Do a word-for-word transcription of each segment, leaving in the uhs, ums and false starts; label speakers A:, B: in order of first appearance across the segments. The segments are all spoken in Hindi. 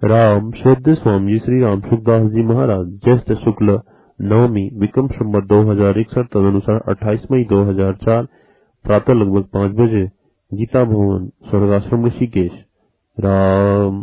A: राम श्रद्धेय स्वामी श्री राम सुखदास जी महाराज ज्येष्ठ शुक्ल नवमी विक्रम संवत दो हजार इकसठ तदनुसार अट्ठाईस मई दो हजार चार प्रातः लगभग पाँच बजे गीता भवन स्वर्गाश्रम ऋषिकेश। राम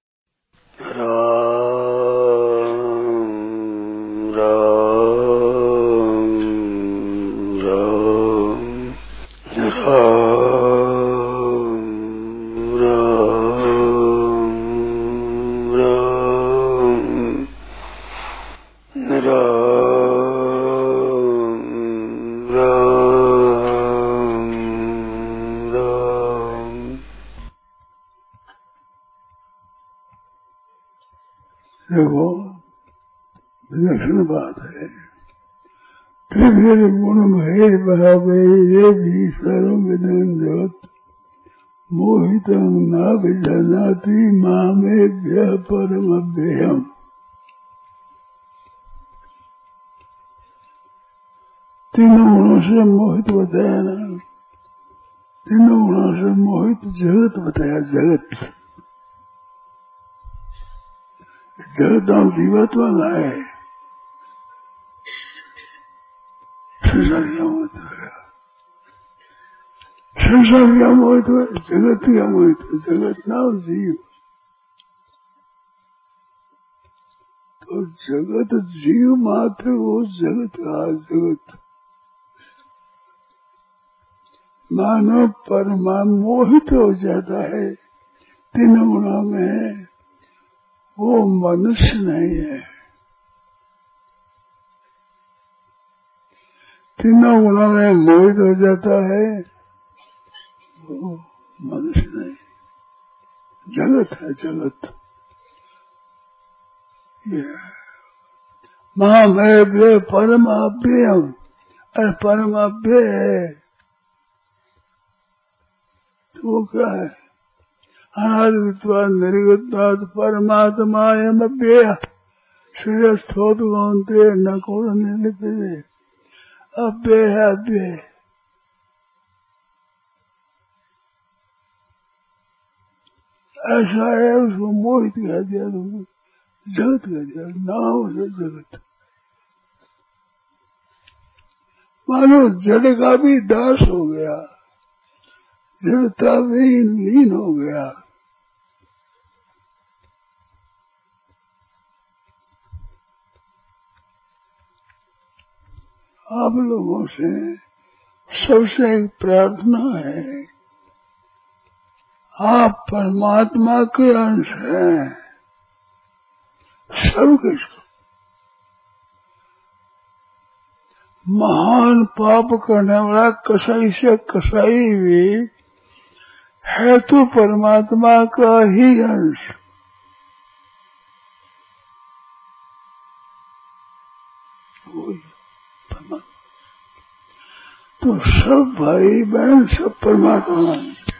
B: देखो विलक्षण बात है। त्रिभिर गुण भेद भावे ये भी सर्व जगत मोहित नाग जनाति मामे व्यय परम व्ययम। तीनों गुणों से मोहित बताया ना, तीनों गुणों से मोहित जगत बताया। जगत जगत और जीवात्मा लाए संसार क्या मोहित है, संसार क्या मोहित है, जगत क्या मोहित है। जगत ना जीव, तो जगत जीव मात्र वो जगत का जगत मानव परमात्मा मोहित हो जाता है तीनों गुणों में। वो मनुष्य नहीं है, तीनों गुणों में मोहित हो जाता है, वो मनुष्य नहीं, जगत है। जगत ये महामय परमाप्य, अरे परमाप्य है तो वो क्या है? अनादित्वाद निर्गतवाद परमात्मायम अव्यय श्रेयस्थोत गौंते न कौन निर्लिप्यते। अव्यय है, अव्यय। ऐसा है, उसको मोहित कह दिया, जगत कह दिया, नाम से जगत। मानो जड़ का भी दास हो गया, जड़ता में लीन हो गया। आप लोगों से सबसे एक प्रार्थना है, आप परमात्मा के अंश हैं, सब कुछ। महान पाप करने वाला कसाई से कसाई भी है तो परमात्मा का ही अंश। तो सब भाई बहन सब परमात्मा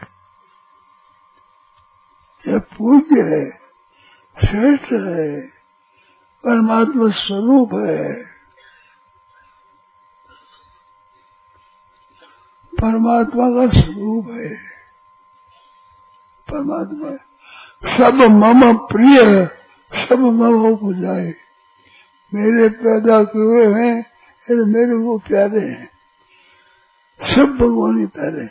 B: यह पूज्य है, श्रेष्ठ है, परमात्मा स्वरूप है। परमात्मा का स्वरूप है, परमात्मा सब मम प्रिय, सब मम उपजाए। मेरे पैदा हुए हैं, ये मेरे को प्यारे हैं, सब भगवान ही प्यारे।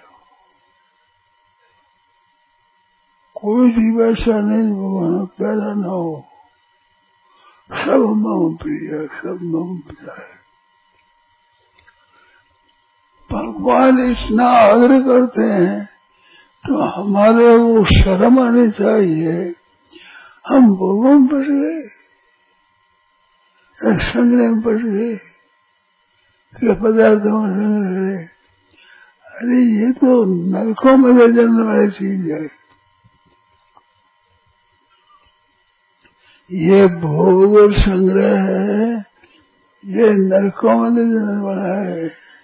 B: कोई जीव ऐसा नहीं भगवान प्यारा ना हो। सब मम प्रिय, सब मम प्यारे। भगवान इतना आदर करते हैं तो हमारे वो शर्म आनी चाहिए। हम भोगों में पड़ गए, संग्रह में पड़ गए, क्या पदार्थों में संग्रह। अरे ये तो नरकों में ले जाने वाली चीज है। ये भोग और संग्रह है, ये नरकों में ले जाने वाला है।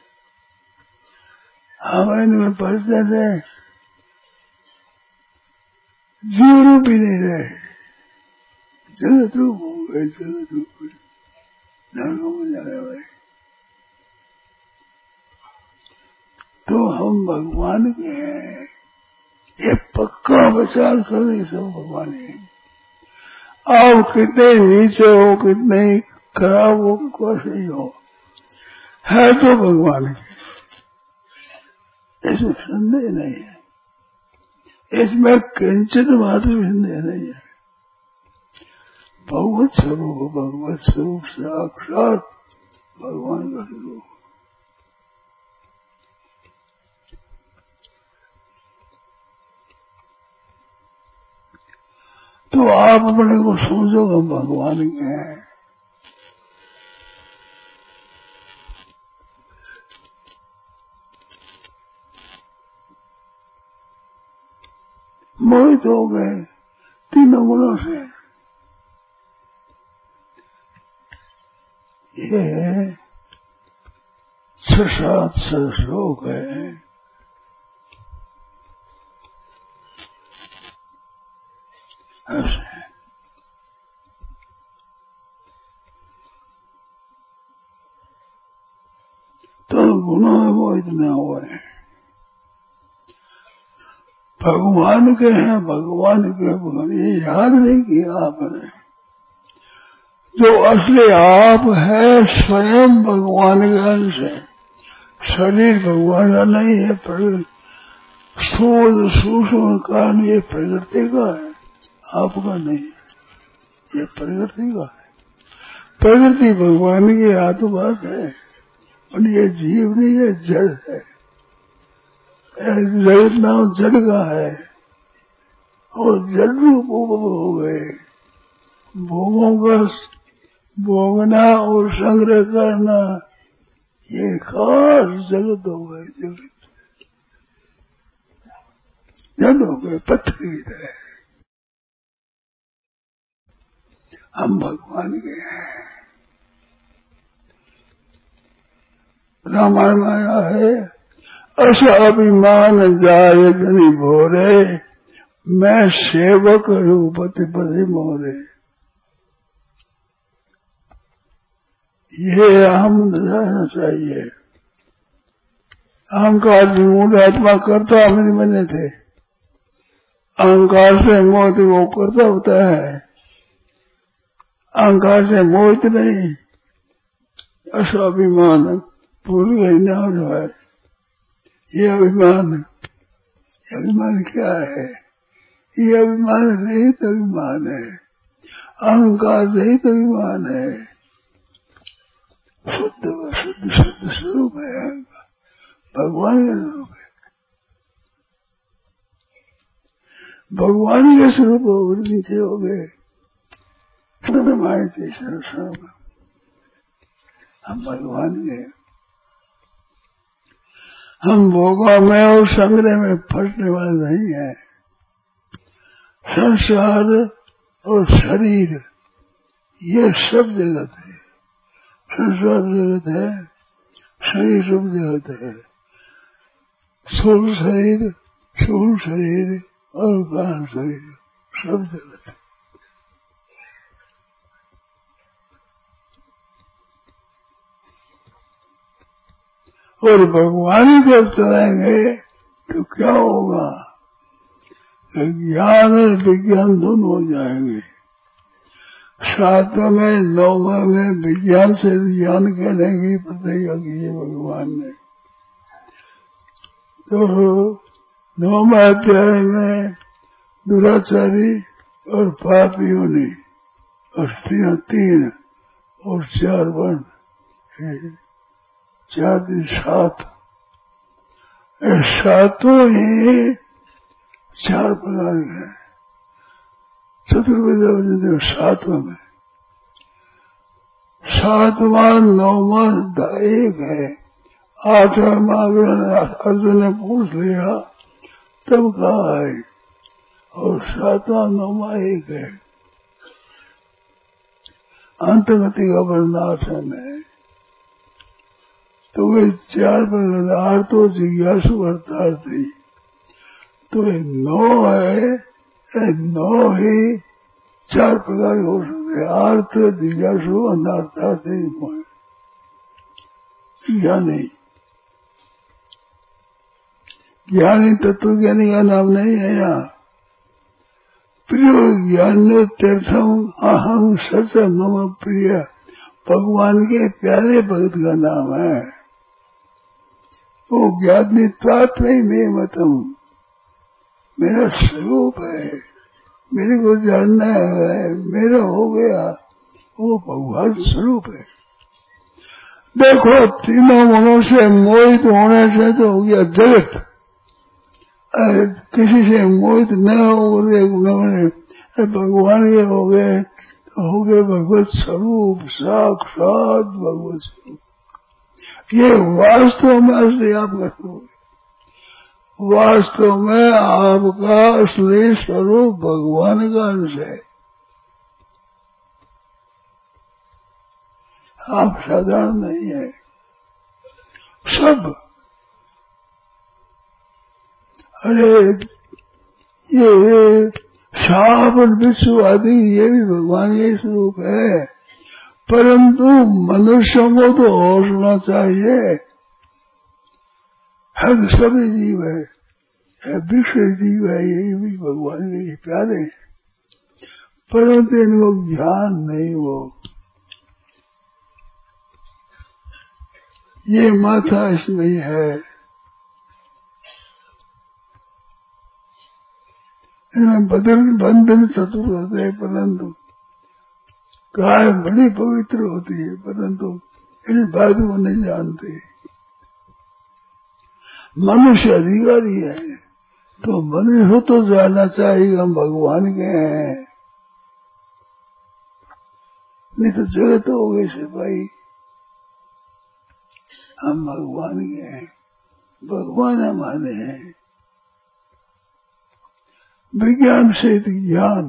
B: हम इनमें फंस जाते हैं, जीव रूप ही नहीं रहे, जगत रूप हो गए, जगत रूप नरकों में जाने वाले। तो हम भगवान के हैं, ये पक्का बचा कभी सब भगवान है। आप कितने नीचे हो, कितने खराब हो, कैसे ही हो, है तो भगवान के, इसमें संदेह नहीं है, इसमें किंचित मात्र संदेह नहीं है। भगवत स्वरूप, भगवत स्वरूप साक्षात भगवान का स्वरूप। तो आप अपने को समझोगे भगवान के हैं। मोहित हो गए तीनों गुणों से। ये छह सात श्लोक है, ऐसे तो गुणों में मोहित न हुए। भगवान के हैं, भगवान के भगवान, ये याद नहीं किया आपने। जो असली आप है स्वयं भगवान के अंश है, शरीर भगवान का नहीं है, स्थूल सूक्ष्म कारण ये प्रकृति का है, आपका नहीं है, ये प्रकृति का है। प्रकृति भगवान की आत्मबात है और ये जीव नहीं है, जड़ है। जगत नाम जड़ का है और जड़ रूप हो गए। भोगों का भोगना और संग्रह करना ये खास जगत हो गए, जगत जड़ हो गए, पृथ्वी है। हम भगवान के हैं। रामायण में आया है, अस अभिमान जाय जनि भोरे, मैं सेवक रूपति पति मोरे। ये हम रहना चाहिए। अहंकार की मूल आत्मा करता हम नहीं बने थे। अहंकार से मोहित वो करता होता है, अहंकार से मोहित नहीं। अस्वाभिमान भूल गई ना जो है, ये अभिमान, अभिमान क्या है? ये अभिमान रहित अभिमान है, अहंकार रहित अभिमान है, शुद्ध शुद्ध शुद्ध स्वरूप है, भगवान का स्वरूप है। भगवान के स्वरूप हो नीचे हो गए, हमारे स्वरूप हम भगवान के। हम भोगों में और संग्रह में फंसने वाले नहीं है। संसार और शरीर ये सब जगत है। संसार जगत है, शरीर सब जगत है। स्थूल शरीर, स्थूल शरीर और कारण शरीर सब जगत है। और भगवान जब चलाएंगे तो क्या होगा? ज्ञान और विज्ञान दोनों हो जाएंगे। सातवें में नौवें में विज्ञान से ज्ञान कहने की प्रतिज्ञा की है भगवान ने। तो नौवें अध्याय में दुराचारी और पापियों ने और स्त्रियां तीन और चार वर्ण, चार दिन सात, सातों ही चार प्रकार के। चतुर्वेद सातवें में, सातवां नौवां एक है, आठवां अर्जुन ने पूछ लिया तब कहा है, और सातवां नौवां एक है। अंतगति का वर्णासन है। तो वे चार प्रकार तो जिज्ञासु अर्थार्थी, तो नौ है, नौ ही चार प्रकार हो सकते। अर्थ जिज्ञासु अनार्थार्थी ज्ञानी। ज्ञानी तत्व ज्ञानी का नाम नहीं है यहाँ। प्रिय ज्ञान तीर्थम अहं सच मम प्रिय भगवान के प्यारे भक्त का नाम है। वो ज्ञानित्वात् नहीं मे मतम, मेरा स्वरूप है, मेरे को जानना है, मेरा हो गया, वो भगवान स्वरूप है। देखो तीनों मनों से मोहित होने से तो हो गया जगत, किसी से मोहित न हो गए भगवान के हो गए तो हो गए भगवत स्वरूप, साक्षात भगवत स्वरूप। ये वास्तव में असली आपका स्वरूप, वास्तव में आपका असली स्वरूप भगवान का अंश है। आप साधारण नहीं है। सब अरे ये सांप विश्व आदि ये भी भगवान के स्वरूप है, परंतु मनुष्यों को तो होना चाहिए। हर सभी जीव है, विश्व जीव है, ये भी भगवान के प्यारे हैं, परंतु इनको ज्ञान नहीं। वो ये माथा इसमें है, इनमें बदल बंधन चतुर होते हैं, परंतु गाय बड़ी पवित्र होती है, परंतु इन बात को नहीं जानते। मनुष्य अधिकारी है तो मनुष्य तो जानना चाहिए हम भगवान के हैं, नहीं तो जगत हो गई सिपाही। हम भगवान के हैं, भगवान हमारे हैं। विज्ञान से ज्ञान,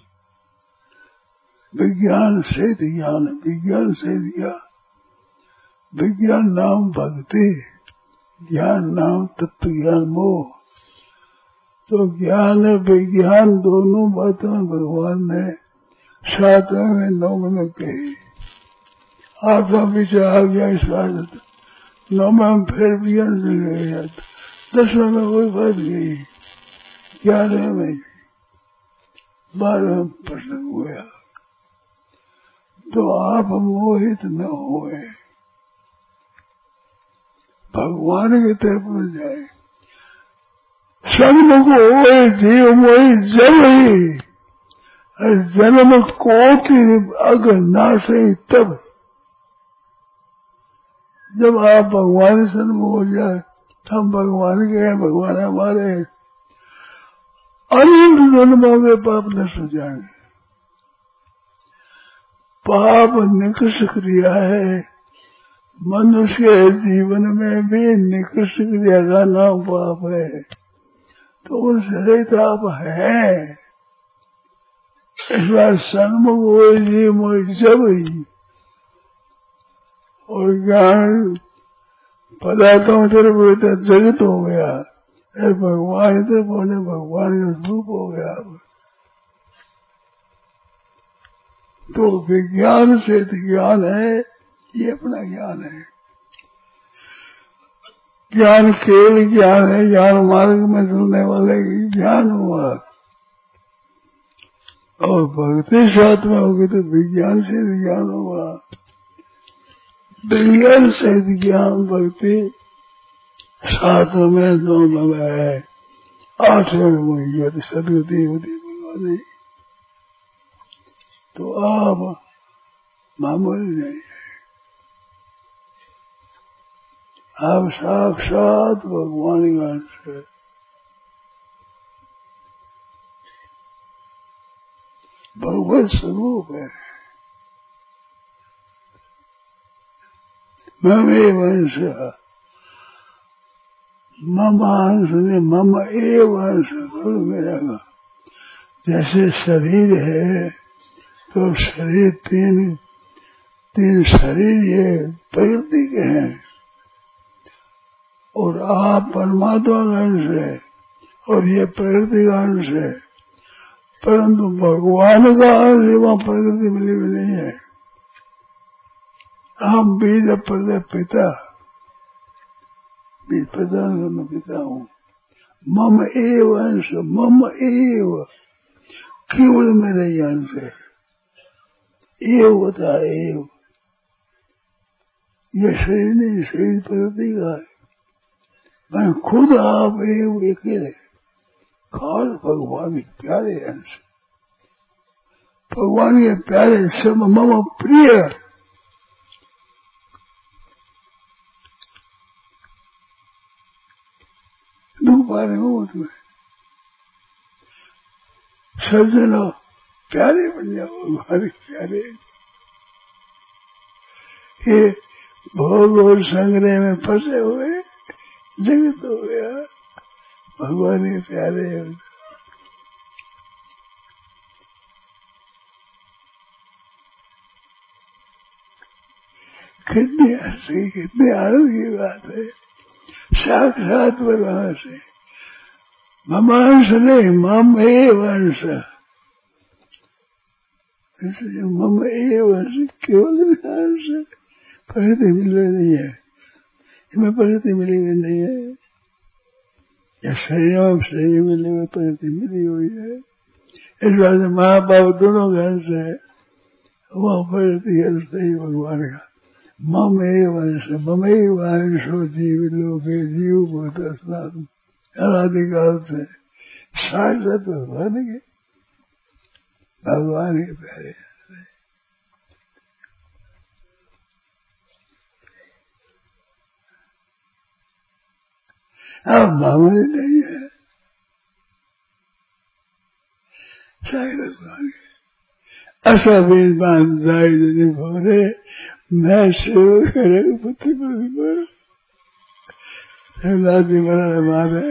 B: विज्ञान से ज्ञान, विज्ञान से ज्ञान, विज्ञान नाम भक्ति, ज्ञान नाम तत्व ज्ञान मोह। तो ज्ञान विज्ञान दोनों बातों भगवान ने सातवें में नौ में कही। आत्मा पीछे आ गया इस बात, नौ में फिर विज्ञान से गए, दसवें में कोई बात गई, ग्यारह में, बारह प्रश्न हुआ। तो आप मोहित न होए, भगवान की तरफ में जाए। जन्म को होए जीव मोहि जब ही, जन्म कोटि अग नासे तब। जब आप भगवान से जन्म हो जाए, हम भगवान के हैं, भगवान हमारे हैं, अनंत जन्मों के पाप नष्ट हो जाएंगे। पाप निकृष्ट क्रिया है, मनुष्य के जीवन में भी निकृष्ट क्रिया का नाम पाप है, तो उनसे रहित आप है। इस बार सन्मुख हो जी मोह जब ही, और ज्ञान पदार्थों तरफ होता जगत हो गया, भगवान तो बोले भगवान का रूप हो गया। तो विज्ञान से ज्ञान है, ये अपना ज्ञान है। ज्ञान केवल ज्ञान है, ज्ञान मार्ग में चलने वाले ज्ञान हुआ। और भक्ति साथ में होगी तो विज्ञान से ज्ञान हुआ। विज्ञान से ज्ञान भक्ति सात में नौ में है, आठवें में होती सदगति होती भगवान। तो आप मामूली नहीं है, आप साक्षात भगवान का अंश है। भगवत स्वरूप है। मम एव अंश, मम अंश ने मम एव अंश करो मेरा का। जैसे शरीर है तो शरीर तीन तीन शरीर ये प्रकृति के हैं, और आप परमात्मा का अंश है और ये प्रकृति का अंश है, परंतु भगवान का अंश वहाँ प्रकृति मिली भी नहीं है। हम बीज प्रदय पिता, बीज प्रदान करना पिता हूँ। मम एव अंश, मम एव केवल मेरे ज्ञान से एव होता है। एव ये शरीर नहीं, शरीर प्रकृति का है। मैं खुद आप एव अकेले खास भगवान के प्यारे अंश, भगवान के प्यारे सब मम प्रिय। दुख पा रहे हो तुम्हें, सज्जनों प्यारे बन जाओ, भगवान के प्यारे। ये भोग और संग्रह में फंसे हुए जगत हो गया, भगवान के प्यारे। कितनी हंसी, कितनी आनंद की बात है। साक्षात भगवान से ममांश नहीं, मम एव अंश। इसलिए मम एव अंश केवल अंश, प्रकृति मिल रही नहीं है, इसमें प्रकृति मिली हुई नहीं है। या शरीर शरीर मिले हुए प्रकृति मिली हुई है। इस बात से माँ बाप दोनों का अंश है, वह प्रकृति अंश ही भगवान का। मम एव अंश, मम एव अंशो जीव लोके जीव भूत स्नातन। अनादिकाल से साक्षात भगवान के, भगवान के प्यारे। अब मामूली नहीं है, साक्षात भगवान के। ऐसा वेदमान जाए नहीं भोरे, मैं सेव करे पुत्र पर मारे।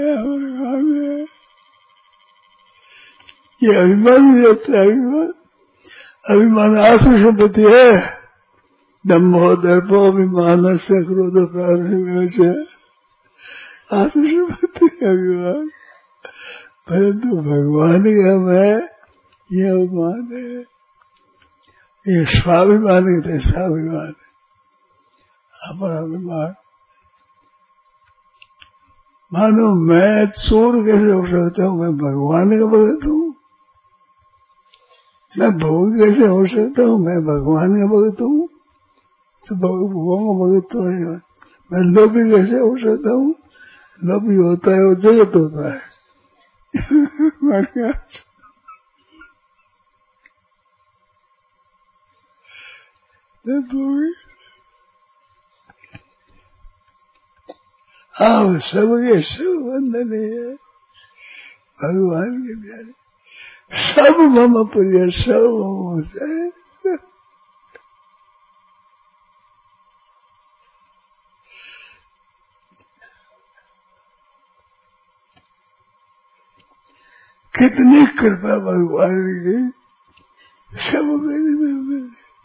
B: ये अभिमान भी रहता है। अभिमान अभिमान आसु संपत्ति है। दम्भो दर्पो अभिमान से क्रोध प्रारंभ से आसु संपत्ति अभिमान। परंतु भगवान का मैं ये अभिमान है, ये स्वाभिमान कहते हैं। स्वाभिमान अपना अभिमान। मानो मैं चोर कैसे हो सकता हूँ, मैं भगवान का भगत हूँ। मैं भोग कैसे हो सकता हूँ, मैं भगवान का भगत हूँ। तो भगवान का भगत तो है। मैं लोभी कैसे हो सकता हूँ, लोभी होता है वो जगत होता है। हाँ सबके सब बंधन है भगवान के प्यारे। सब मम प्रिय, सब मम से। कितनी कृपा भगवान की, सब मेरे में।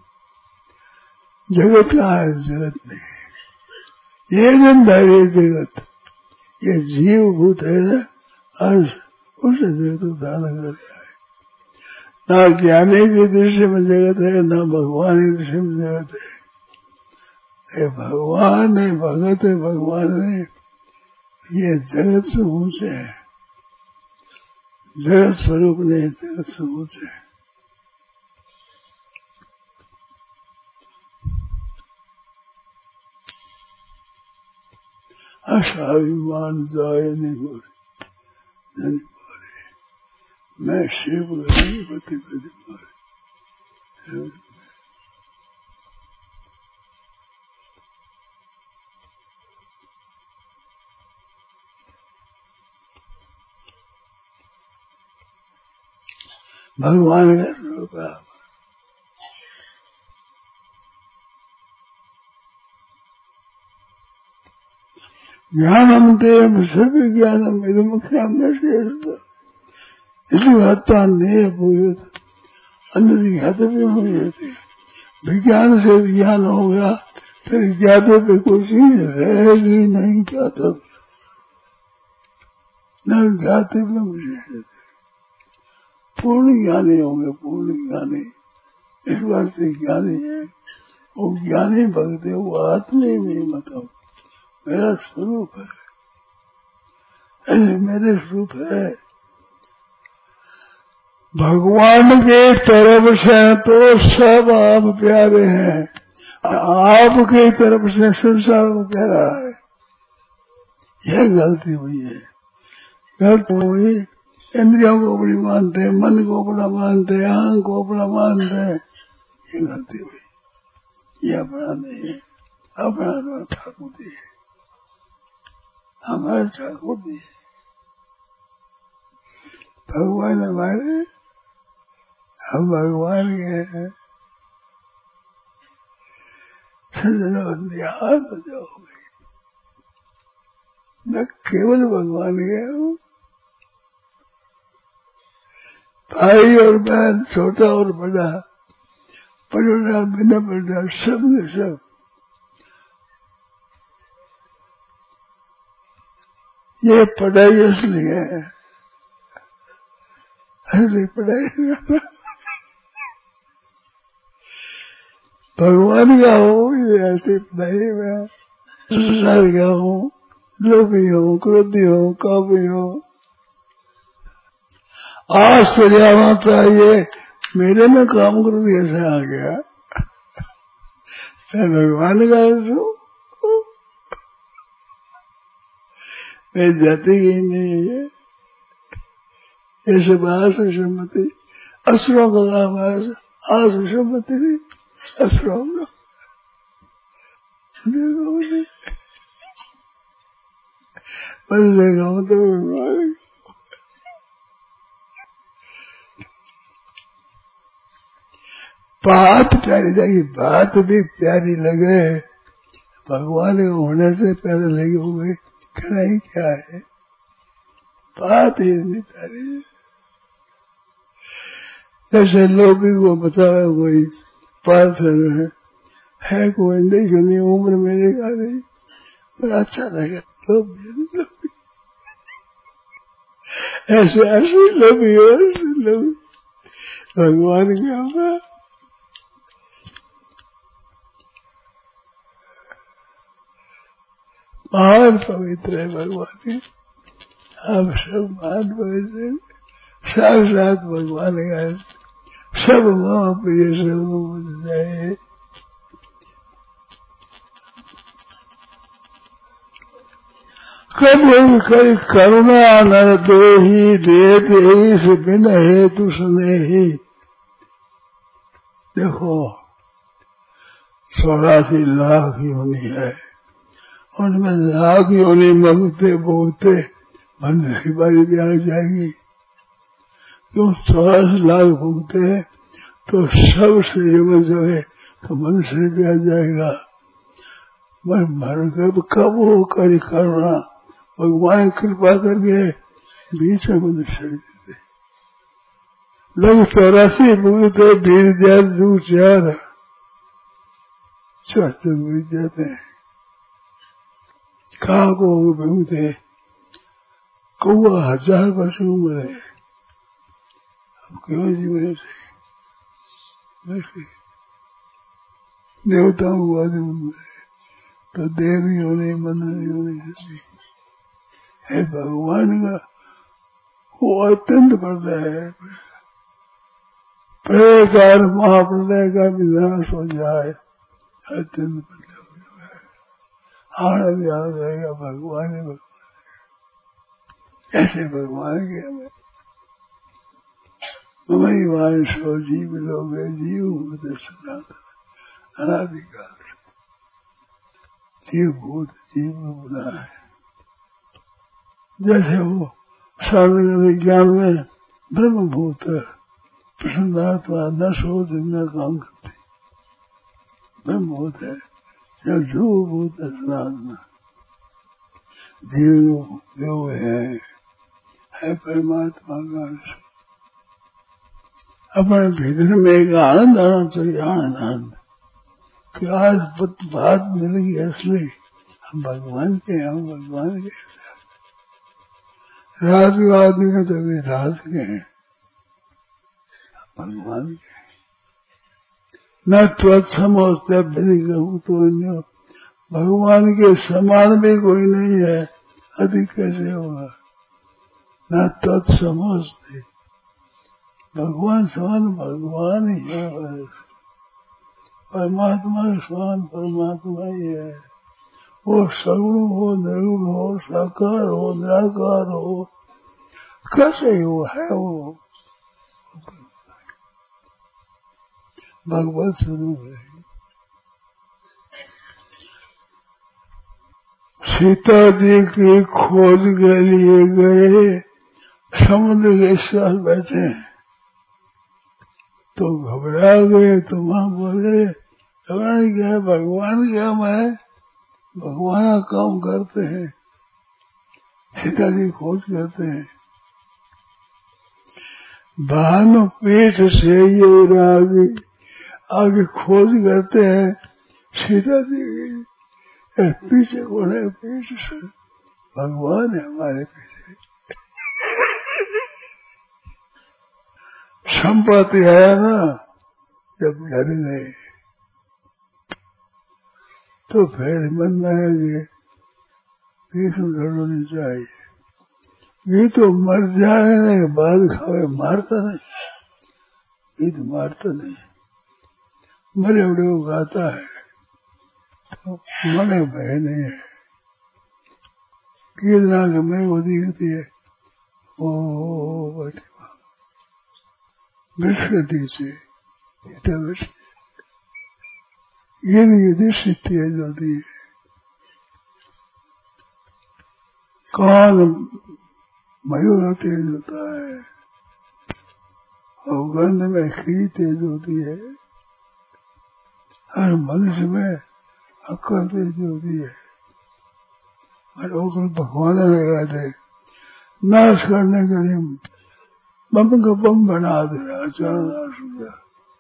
B: जगत कहाँ है, जगत नहीं। ये गंधारी जगत, ये जीव भूत है ना, अंश उसे जगत उदाहरण कर रहा है। ना ज्ञानी की दृष्टि में जगत है, ना भगवान की दृष्टि में जगत है। ये भगवान है, भगत है, भगवान है। ये जगत से ऊंचे है, जगत स्वरूप नहीं, जगत से ऊंचे है। अभिमान जाए नहीं बोले, नहीं बोले मैं शिव गरीब पति पति बोले। भगवान का स्वरूप है। ज्ञानम तेम सभी ज्ञानम मुख्याम श्रेष्ठ। इसलिए हत्या नहीं भूत अन्य ज्ञाते भी हो जाते। विज्ञान से ज्ञान हो गया, फिर ज्ञाते पे कोई चीज रहेगी नहीं। ज्ञाते न ज्ञाते में मुझे पूर्ण ज्ञानी होंगे, पूर्ण ज्ञानी। इस बात से ज्ञानी है, वो ज्ञानी भक्त है, वो आत्मा में मतलब मेरा स्वरूप है, मेरे स्वरूप है। भगवान के तरफ से तो सब आप प्यारे हैं, आपकी तरफ से संसार को प्यारा है। यह गलती हुई है, गलती हुई। इंद्रियों को बड़ी मानते हैं, मन को बड़ा मानते हैं, आंख को बड़ा मानते हैं, ये गलती हुई। ये अपना नहीं है, अपना ठाकुर जी है, हमारे ठाकुर जी है, भगवान हमारे, हम भगवान के हैं। हाथ हो जाओ, मैं केवल भगवान के हूँ। भाई और बहन, छोटा और बड़ा, पढ़ना बिना पढ़ना, सब के सब ये पढ़ाई असली है, असली पढ़ाई भगवान का हो, ये ऐसी पढ़ाई में संसार का हो, लोभी हो, क्रोधी हो, काबी हो। आश्चर्य आना चाहिए, मेरे में काम करो कैसे आ गया, मैं भगवान का हूँ, मैं जाती ही नहीं है। ये सब आस सम्मति, असुरों का काम है, आस सम्मति नहीं, असुरों का बस देखा हूँ तो भगवान। बात प्यारी लगी, बात भी प्यारी लगे, भगवान के होने से प्यारे लगे हुए नहीं, क्या है बात ही नहीं प्यारी। जैसे लोभी को बताया कोई पार्सल है, है कोई नहीं सुनी, उम्र मेरे का नहीं, बड़ा अच्छा लगा लोभी, ऐसे ऐसे लोभी हो, लोभी भगवान के हमारा महान पवित्र है भगवान के, हम सब महान पवित्र, साक्षात भगवान का सब माँ प्रिय सब बुझ जाए। कब कई करुणा नर दे ही देते इस बिन हेतु सुने ही। देखो चौरासी लाख योनि है, उनमें लाख योनि मंगते बोलते मनुष्य की बारी भी आ जाएगी। क्यों चौरासी लाख भूगते हैं तो सबसे जो है तो मनुष्य भी आ जाएगा। मर मर कब कब हो कर करुणा, भगवान कृपा करके बीच में मनुष्य देते। लोग चौरासी भूगते भीड़ जार दू चार स्वस्थ बीत जाते हैं। कहा को भूगते कौआ हजार वर्ष उम्र है, अब क्यों जीवन से देवताओं को आदि उम्र है, तो देवी होने मन होने है भगवान का वो अत्यंत प्रलय है। प्रलयकार महाप्रलय का विनाश हो जाए, अत्यंत प्रलय हो जाए, आनंद याद रहेगा भगवान है, भगवान ऐसे भगवान के हमें मई वांशो जीव लोग जीव भूत सनातन अनादिकाल जीव भूत जीव बना है। जैसे वो सार्वजनिक विज्ञान में ब्रह्म भूत प्रसन्नात्मा न शोध न काम करते, ब्रह्म भूत है या जीव भूत सनातन जीव जो है, है परमात्मा का अंश। अपने भीतर में एक आनंद आना चाहिए, आनंद आनंद कि आज बात मिल गई असली, हम भगवान के, हम भगवान के। रात के आदमी का तो भी रात के हैं, भगवान के। न त्वत्समोस्ते बनी कहूँ तो अन्य, भगवान के समान भी कोई नहीं है, अधिक कैसे होगा। न तत्समोस्ते भगवान समान भगवान ही है, परमात्मा के समान परमात्मा ही है। वो सगुण हो, निर्गुण हो, साकार हो, निराकार हो, कैसे वो है वो भगवत स्वरूप है। सीता जी की खोज के लिए गए, समुद्र के साथ बैठे तो घबरा गए, तो वहां बोले भगवान क्या भगवान क्या मैं भगवान का काम करते हैं। सीता जी खोज करते हैं, भानु पीठ से ये आगे आगे खोज करते हैं। सीता जी पीछे कौन है? पीठ से भगवान है हमारे पीछे। संपत्ति है ना, जब डर गए तो फिर मन में है कि इसमें डरना नहीं चाहिए, ये तो मर जाने के बाद खावे, मारता नहीं, ये तो मारता नहीं, मरे उड़े को गाता है, तो मरे भय नहीं है। कितना के मैं वो दिखती है ओ बैठे बृहस्पति से ये नहीं दृष्टि तेज होती है, कान मयूर तेज होता है, और गंध में खीर तेज होती है, हर मनुष्य में अक्ल तेज होती है। और भगवान लगा दे नाश करने के लिए बम का बम बना दे, अचानक नाश हो गया।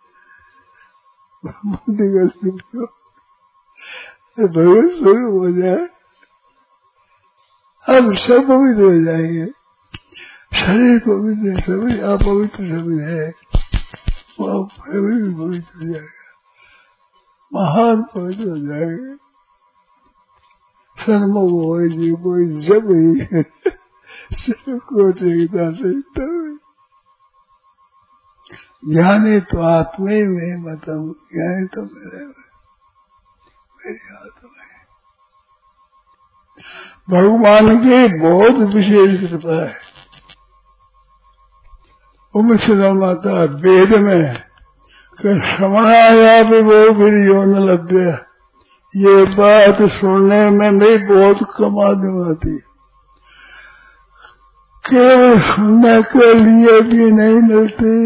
B: भगवान स्वरूप हो जाए, हम सब पवित्र हो जाएंगे, शरीर पवित्र है, सभी अपवित्र सभी है, वो भी पवित्र हो जाएगा, महान पवित्र हो जाएंगे। सन्मुख हो जी कोई जब ही सबको देखता सकता है। ज्ञानी तो आत्मे में मतलब ज्ञानी तो मेरे मेरी आत्मा है। भगवान की बहुत विशेष कृपा है। उम्मीद माता वेद में श्रवणाया भी वो फिर यौन लग गया, ये बात सुनने में नहीं बहुत कमाल आती, केवल सुनने के लिए भी नहीं मिलती,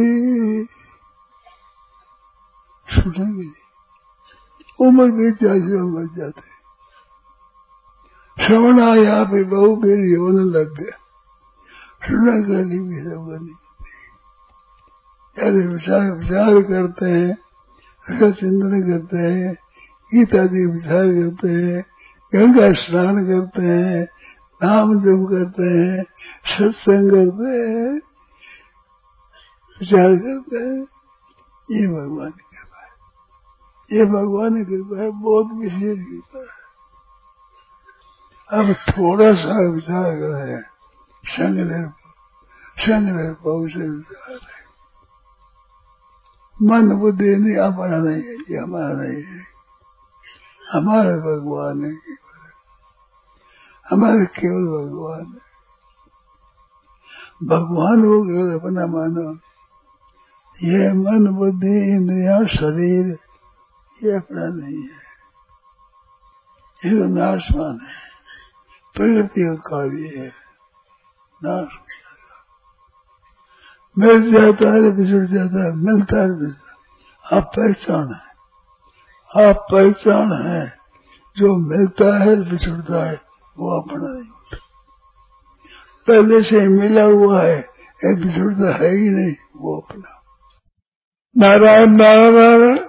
B: सुनेंगे उम्र भी जैसे मर जाते। श्रवण आया भी बहु फिर यौन लग गया, सुनने के लिए भी सब नहीं मिलती। विचार विचार करते हैं, चिंतन करते हैं, गीता जी विचार करते हैं, गंगा स्नान करते हैं, नाम जप करते हैं, सत्संग करते हैं, विचार करते हैं, ये भगवान की कृपा है। ये भगवान की कृपा है, बहुत विशेष कृपा है। अब थोड़ा सा विचार करें, संग संग पाऊ से विचार है, मन बुद्धि नहीं हमारा नहीं है, ये हमारा नहीं है, हमारे भगवान है, हमारे केवल भगवान है। भगवान को केवल अपना मानो, ये मन बुद्धि इंद्रिया शरीर ये अपना नहीं है, ये तो नाशवान है, प्रकृति का कार्य है, नाश हो जाएगा, मिल जाता है बिछड़ जाता है, मिलता है बिछड़। आप पहचान है, आप पहचान है, जो मिलता है बिछड़ता है वो अपना नहीं होता, पहले से मिला हुआ है, एक बिछड़ता है ही नहीं, वो अपना। नारायण नारायण।